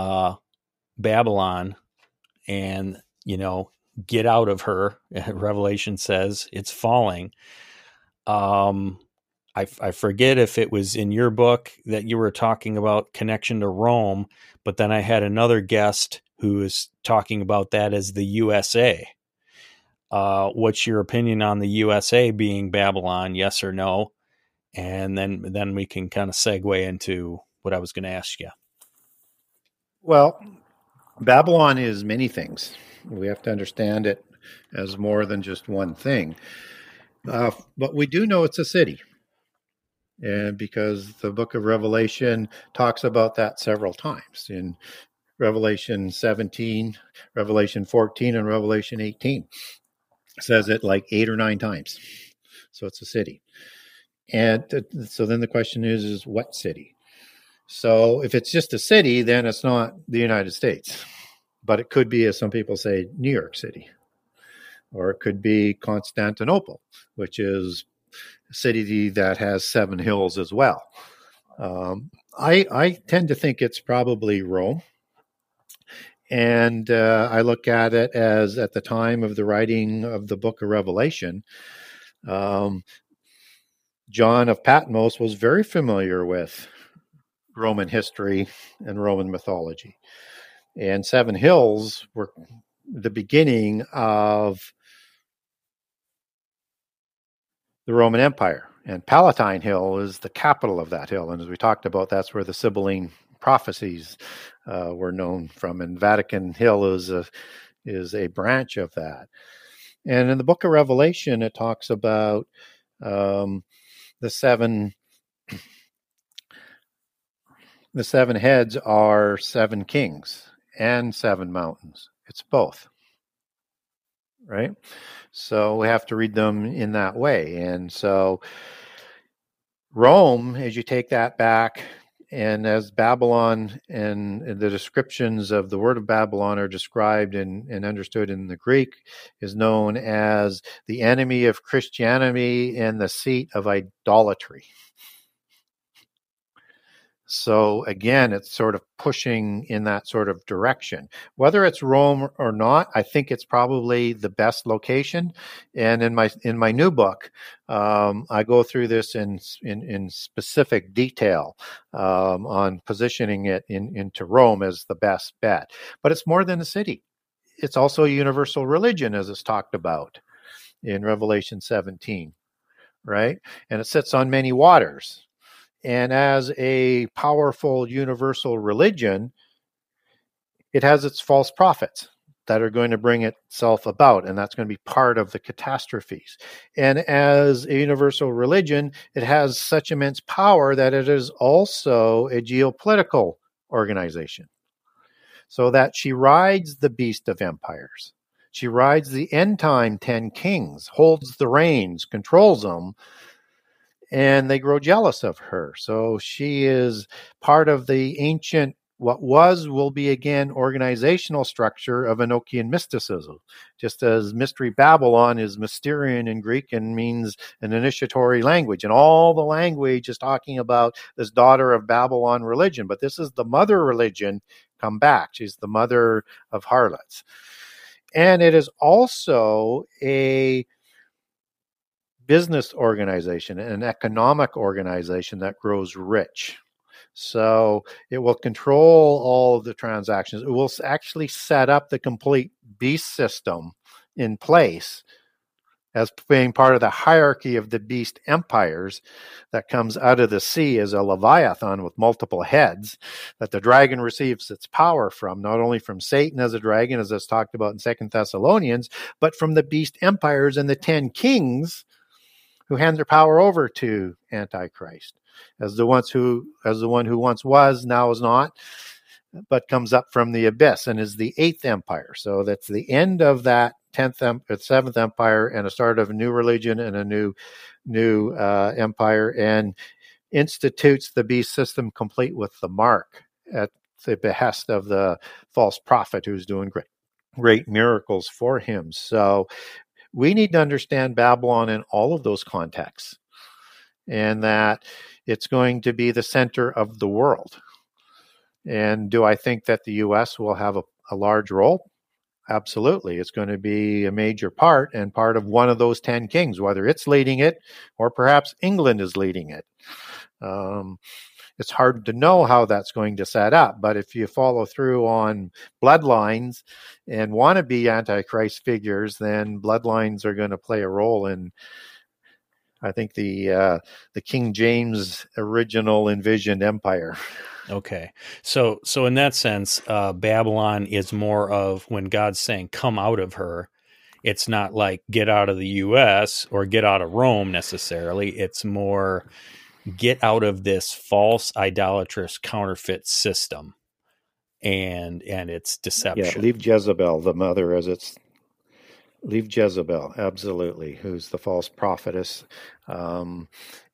Babylon and, get out of her. Revelation says it's falling. I forget if it was in your book that you were talking about connection to Rome, but then I had another guest who was talking about that as the USA. What's your opinion on the USA being Babylon? Yes or no? And then we can kind of segue into what I was going to ask you. Well, Babylon is many things. We have to understand it as more than just one thing. But we do know it's a city. And because the book of Revelation talks about that several times in Revelation 17, Revelation 14, and Revelation 18. Says it like 8 or 9 times. So it's a city. And so then the question is what city? So if it's just a city, then it's not the United States. But it could be, as some people say, New York City. Or it could be Constantinople, which is a city that has 7 hills as well. I tend to think it's probably Rome. And I look at it as, at the time of the writing of the book of Revelation, John of Patmos was very familiar with Roman history and Roman mythology. And 7 Hills were the beginning of the Roman Empire. And Palatine Hill is the capital of that hill. And as we talked about, that's where the Sibylline prophecies were known from, and Vatican Hill is a branch of that. And in the book of Revelation, it talks about the seven heads are 7 kings and 7 mountains. It's both, right? So we have to read them in that way. And so Rome, as you take that back And as Babylon and the descriptions of the word of Babylon are described and understood in the Greek, is known as the enemy of Christianity and the seat of idolatry. So again, it's sort of pushing in that sort of direction. Whether it's Rome or not, I think it's probably the best location. And in my new book, I go through this in specific detail on positioning it into Rome as the best bet. But it's more than a city. It's also a universal religion, as it's talked about in Revelation 17, right? And it sits on many waters. And as a powerful universal religion, it has its false prophets that are going to bring itself about, and that's going to be part of the catastrophes. And as a universal religion, it has such immense power that it is also a geopolitical organization. So that she rides the beast of empires. She rides the end time 10 kings, holds the reins, controls them, and they grow jealous of her. So she is part of the ancient, what will be again, organizational structure of Enochian mysticism. Just as Mystery Babylon is Mysterian in Greek and means an initiatory language. And all the language is talking about this daughter of Babylon religion. But this is the mother religion come back. She's the mother of harlots. And it is also a business organization, an economic organization that grows rich. So it will control all of the transactions. It will actually set up the complete beast system in place as being part of the hierarchy of the beast empires that comes out of the sea as a leviathan with multiple heads that the dragon receives its power from, not only from Satan as a dragon, as it's talked about in 2 Thessalonians, but from the beast empires and the 10 kings who hand their power over to Antichrist as the one who once was, now is not, but comes up from the abyss and is the 8th empire. So that's the end of that 7th empire and a start of a new religion and a new empire, and institutes the beast system complete with the mark at the behest of the false prophet who's doing great miracles for him. So we need to understand Babylon in all of those contexts, and that it's going to be the center of the world. And do I think that the U.S. will have a large role? Absolutely. It's going to be a major part and part of one of those 10 kings, whether it's leading it or perhaps England is leading it. It's hard to know how that's going to set up, but if you follow through on bloodlines and want to be Antichrist figures, then bloodlines are going to play a role in, I think, the King James original envisioned empire. Okay. So in that sense, Babylon is more of when God's saying, come out of her. It's not like get out of the U.S. or get out of Rome necessarily. It's more get out of this false, idolatrous, counterfeit system and its deception. Yeah, leave Jezebel, the mother, leave Jezebel, absolutely, who's the false prophetess. And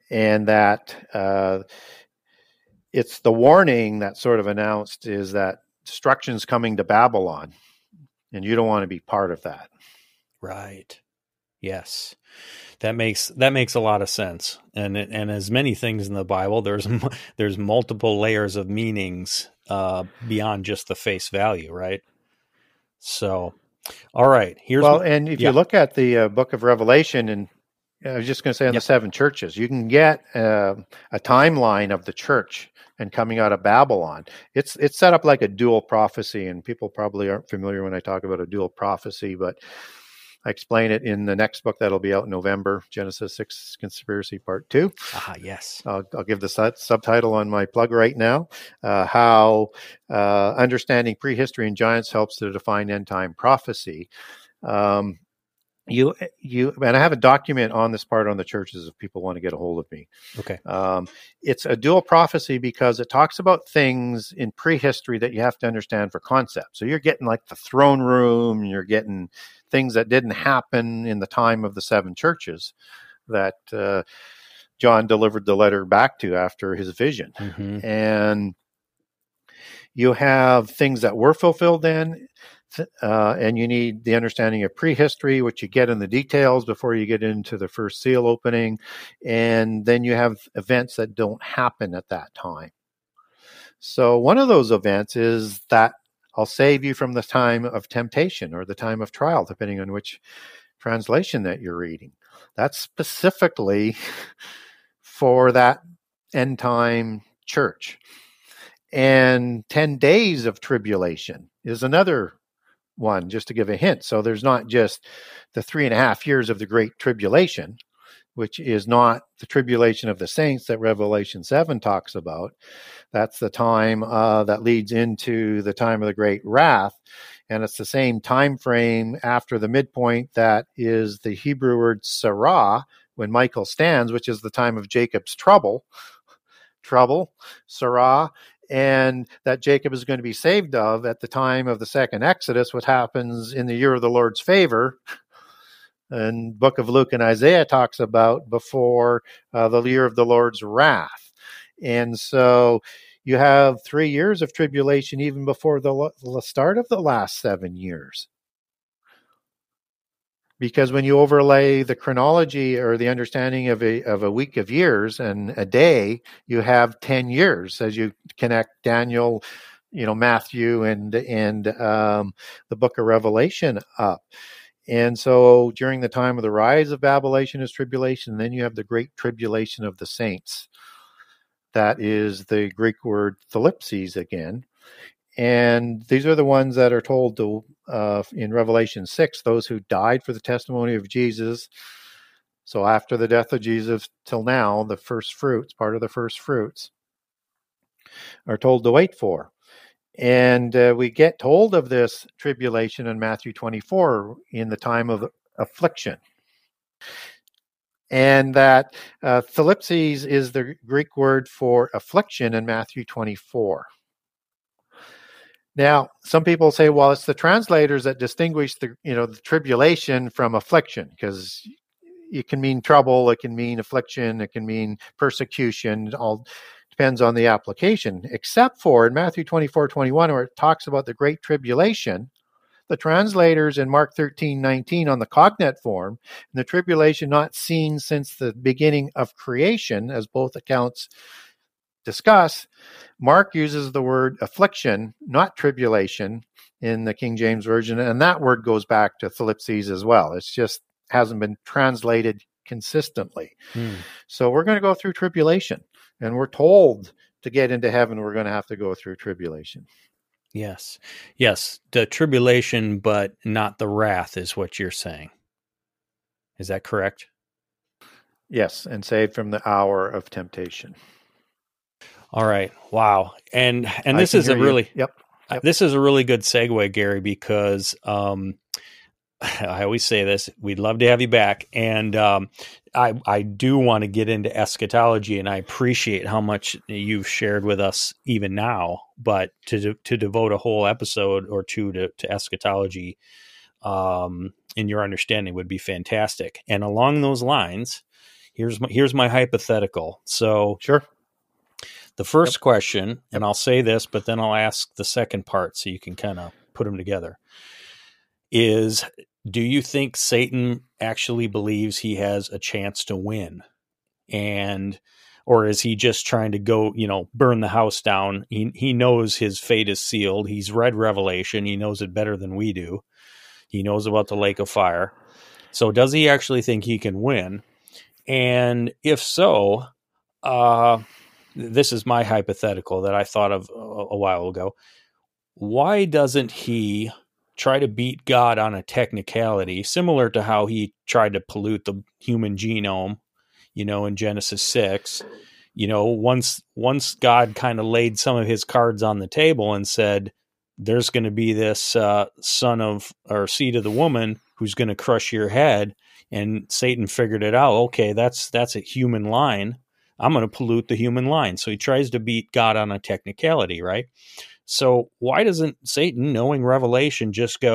that it's the warning that sort of announced is that destruction's coming to Babylon, and you don't want to be part of that. Right. Yes. That makes a lot of sense. And as many things in the Bible, there's multiple layers of meanings beyond just the face value, right? So, all right. And if you look at the book of Revelation, and I was just going to say on the 7 churches, you can get a timeline of the church and coming out of Babylon. It's set up like a dual prophecy, and people probably aren't familiar when I talk about a dual prophecy, but I explain it in the next book that'll be out in November, Genesis 6 Conspiracy Part 2. Yes. I'll give the subtitle on my plug right now, how understanding prehistory and giants helps to define end-time prophecy. And I have a document on this part on the churches if people want to get a hold of me. Okay. It's a dual prophecy because it talks about things in prehistory that you have to understand for concept. So you're getting like the throne room, you're getting things that didn't happen in the time of the 7 churches that John delivered the letter back to after his vision. Mm-hmm. And you have things that were fulfilled then, and you need the understanding of prehistory, which you get in the details before you get into the first seal opening. And then you have events that don't happen at that time. So one of those events is that I'll save you from the time of temptation or the time of trial, depending on which translation that you're reading. That's specifically for that end time church. And 10 days of tribulation is another one, just to give a hint. So there's not just the 3.5 years of the Great Tribulation, which is not the tribulation of the saints that Revelation 7 talks about. That's the time that leads into the time of the great wrath. And it's the same time frame after the midpoint that is the Hebrew word Sarah, when Michael stands, which is the time of Jacob's trouble, Sarah, and that Jacob is going to be saved of at the time of the second Exodus, what happens in the year of the Lord's favor. And book of Luke and Isaiah talks about before the year of the Lord's wrath. And so you have 3 years of tribulation even before the start of the last 7 years. Because when you overlay the chronology or the understanding of a week of years and a day, you have 10 years as you connect Daniel, Matthew and the book of Revelation up. And so during the time of the rise of Babylon is tribulation, and then you have the great tribulation of the saints. That is the Greek word thlipsis again. And these are the ones that are told to, in Revelation 6, those who died for the testimony of Jesus. So after the death of Jesus till now, the first fruits, part of the first fruits, are told to wait for. And we get told of this tribulation in Matthew 24 in the time of affliction. And that thlipsis is the Greek word for affliction in Matthew 24. Now, some people say, well, it's the translators that distinguish the tribulation from affliction, because it can mean trouble, it can mean affliction, it can mean persecution. It all depends on the application, except for in Matthew 24:21, where it talks about the great tribulation. The translators in Mark 13:19 on the Cognate form, and the tribulation not seen since the beginning of creation, as both accounts discuss, Mark uses the word affliction, not tribulation, in the King James Version, and that word goes back to thlipsis as well. It's just hasn't been translated consistently. So we're going to go through tribulation, and we're told to get into heaven, we're going to have to go through tribulation. Yes, the tribulation, but not the wrath, is what you're saying. Is that correct? Yes, and saved from the hour of temptation. All right. Wow. And this is a really this is a really good segue, Gary, because I always say this, we'd love to have you back. And I do want to get into eschatology, and I appreciate how much you've shared with us even now, but to devote a whole episode or two to eschatology in your understanding would be fantastic. And along those lines, here's my hypothetical. So sure. The first question, and I'll say this, but then I'll ask the second part so you can kind of put them together, is do you think Satan actually believes he has a chance to win? Or is he just trying to go, burn the house down? He knows his fate is sealed. He's read Revelation. He knows it better than we do. He knows about the lake of fire. So does he actually think he can win? And if so, this is my hypothetical that I thought of a while ago. Why doesn't he try to beat God on a technicality, similar to how he tried to pollute the human genome, in Genesis 6? Once God kind of laid some of his cards on the table and said, there's going to be this son of, or seed of the woman who's going to crush your head. And Satan figured it out. Okay, that's a human line. I'm going to pollute the human line. So he tries to beat God on a technicality, right? So why doesn't Satan, knowing Revelation, just go,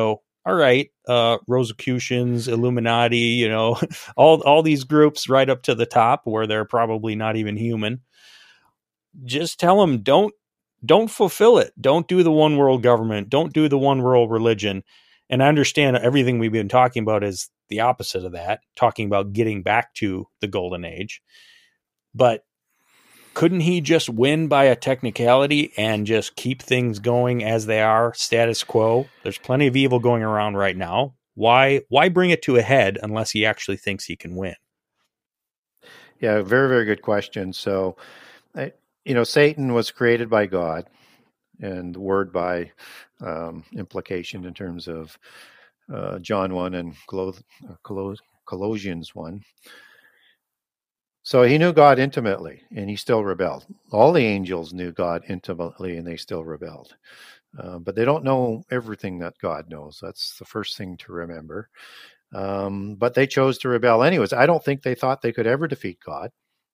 all right, Rosicrucians, Illuminati, you know, all these groups right up to the top where they're probably not even human. Just tell them don't fulfill it. Don't do the one world government. Don't do the one world religion. And I understand everything we've been talking about is the opposite of that, talking about getting back to the golden age. But couldn't he just win by a technicality and just keep things going as they are, status quo? There's plenty of evil going around right now. Why bring it to a head unless he actually thinks he can win? Yeah, very, very good question. So, Satan was created by God, and the word by implication in terms of John 1 and Colossians 1. So he knew God intimately, and he still rebelled. All the angels knew God intimately, and they still rebelled. But they don't know everything that God knows. That's the first thing to remember. But they chose to rebel anyways. I don't think they thought they could ever defeat God.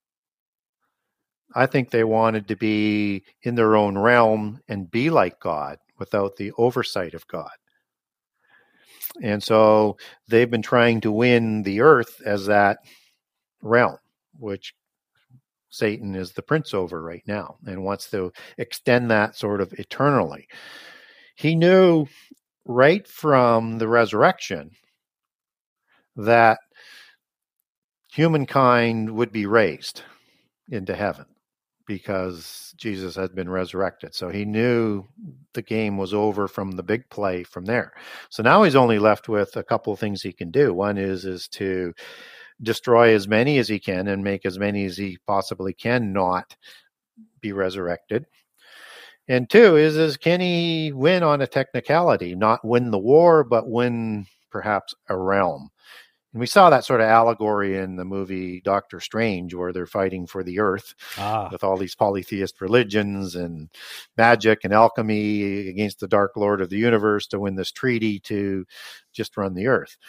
I think they wanted to be in their own realm and be like God without the oversight of God. And so they've been trying to win the earth as that realm, which Satan is the prince over right now and wants to extend that sort of eternally. He knew right from the resurrection that humankind would be raised into heaven because Jesus had been resurrected. So he knew the game was over from the big play from there. So now he's only left with a couple of things he can do. One is to destroy as many as he can and make as many as he possibly can not be resurrected. And two is can he win on a technicality, not win the war, but win perhaps a realm? And we saw that sort of allegory in the movie Doctor Strange, where they're fighting for the earth with all these polytheist religions and magic and alchemy against the Dark Lord of the universe to win this treaty to just run the earth.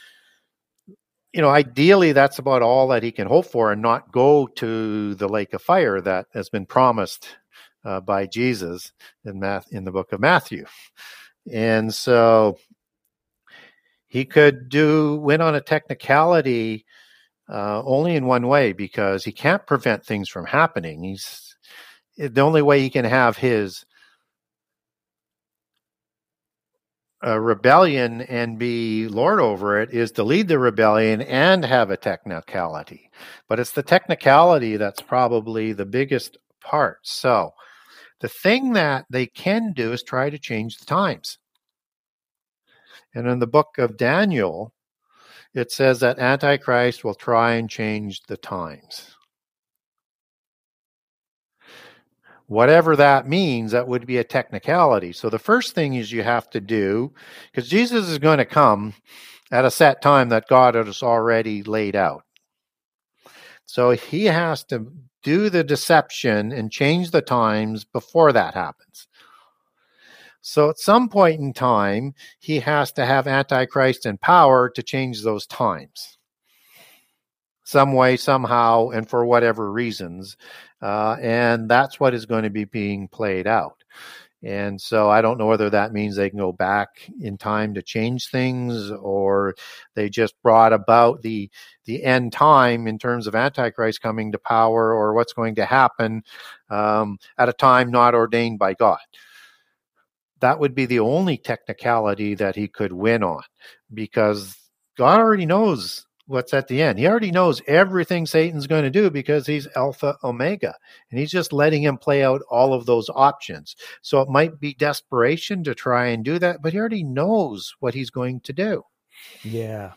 Ideally, that's about all that he can hope for and not go to the lake of fire that has been promised by Jesus in the book of Matthew. And so he could win on a technicality only in one way, because he can't prevent things from happening. The only way he can have his rebellion and be lord over it is to lead the rebellion and have a technicality. But it's the technicality that's probably the biggest part. So the thing that they can do is try to change the times. And in the book of Daniel, it says that Antichrist will try and change the times. Whatever that means, that would be a technicality. So the first thing is you have to do, because Jesus is going to come at a set time that God has already laid out. So he has to do the deception and change the times before that happens. So at some point in time, he has to have Antichrist in power to change those times. Some way, somehow, and for whatever reasons. And that's what is going to be being played out. And so I don't know whether that means they can go back in time to change things, or they just brought about the end time in terms of Antichrist coming to power, or what's going to happen at a time not ordained by God. That would be the only technicality that he could win on, because God already knows what's at the end. He already knows everything Satan's going to do because he's Alpha Omega, and he's just letting him play out all of those options. So it might be desperation to try and do that, but he already knows what he's going to do. Yeah.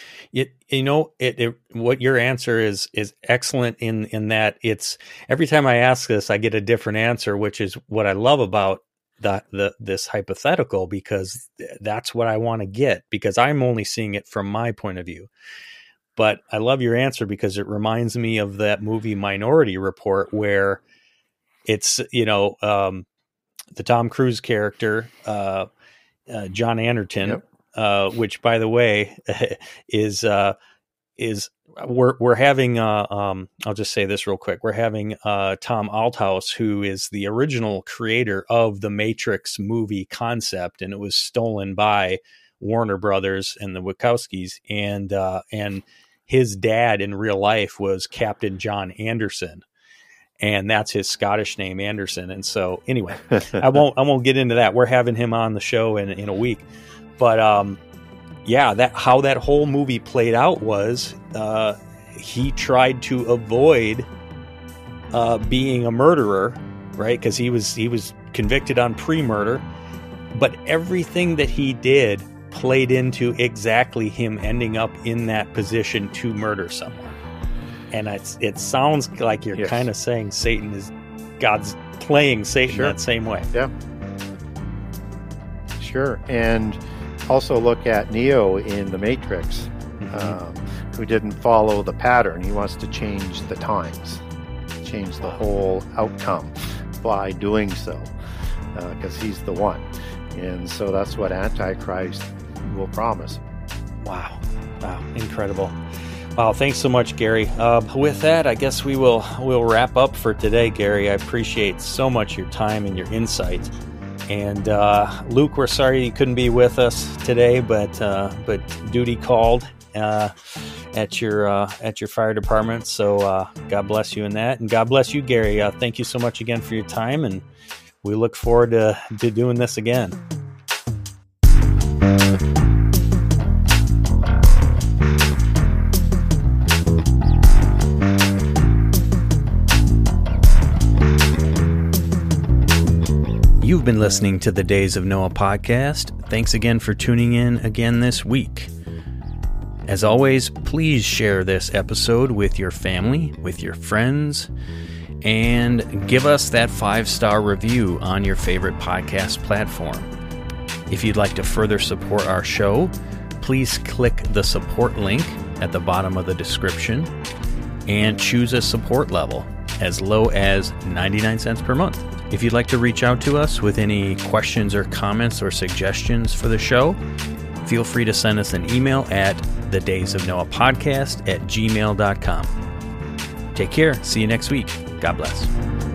What your answer is excellent in that it's every time I ask this, I get a different answer, which is what I love about this hypothetical, because that's what I want to get, because I'm only seeing it from my point of view. But I love your answer because it reminds me of that movie Minority Report, where it's, the Tom Cruise character, John Anderton, which, by the way, is we're having, I'll just say this real quick. We're having Tom Althouse, who is the original creator of the Matrix movie concept, and it was stolen by Warner Brothers and the Wachowskis, and his dad in real life was Captain John Anderson, and that's his Scottish name, Anderson. And so anyway, I won't get into that. We're having him on the show in a week, but how that whole movie played out was he tried to avoid being a murderer, right? Because he was convicted on pre-murder, but everything that he did played into exactly him ending up in that position to murder someone. And it sounds like you're kind of saying God's playing Satan that same way. Yeah. Sure. And also look at Neo in The Matrix, who didn't follow the pattern. He wants to change the times, change the whole outcome by doing so, because he's the one. And so that's what Antichrist will promise. Wow. Incredible. Wow. Thanks so much, Gary. With that, I guess we'll wrap up for today, Gary. I appreciate so much your time and your insight. And Luke, we're sorry you couldn't be with us today, but duty called at your fire department. So God bless you in that, and God bless you, Gary. Thank you so much again for your time, and we look forward to doing this again. You've been listening to the Days of Noah podcast. Thanks again for tuning in again this week. As always, please share this episode with your family, with your friends, and give us that 5-star review on your favorite podcast platform. If you'd like to further support our show, please click the support link at the bottom of the description and choose a support level as low as 99 cents per month. If you'd like to reach out to us with any questions or comments or suggestions for the show, feel free to send us an email at thedaysofnoahpodcast@gmail.com. Take care. See you next week. God bless.